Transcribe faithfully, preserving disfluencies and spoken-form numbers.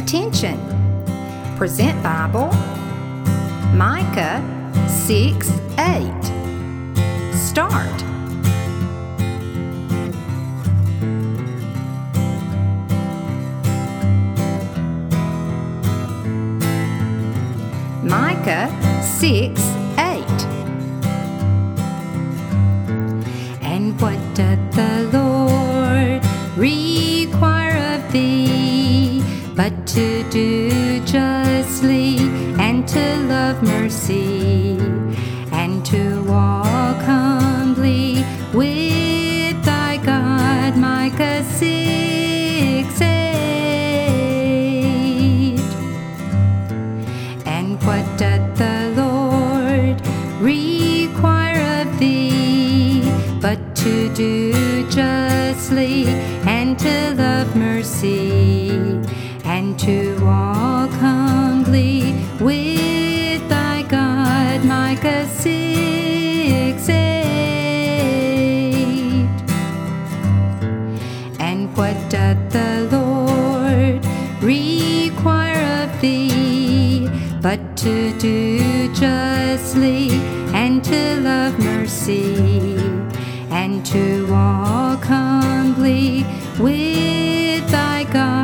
Attention! Present Bible, Micah six eight. Start. Micah six eight. And what doth the Lord require of thee, but to do justly, and to love mercy, and to walk humbly with thy God? Micah six eight. And what doth the Lord require of thee, but to do justly, and to love mercy, and to walk humbly with thy God? Micah six eight. And what doth the Lord require of thee, but to do justly, and to love mercy, and to walk humbly with thy God?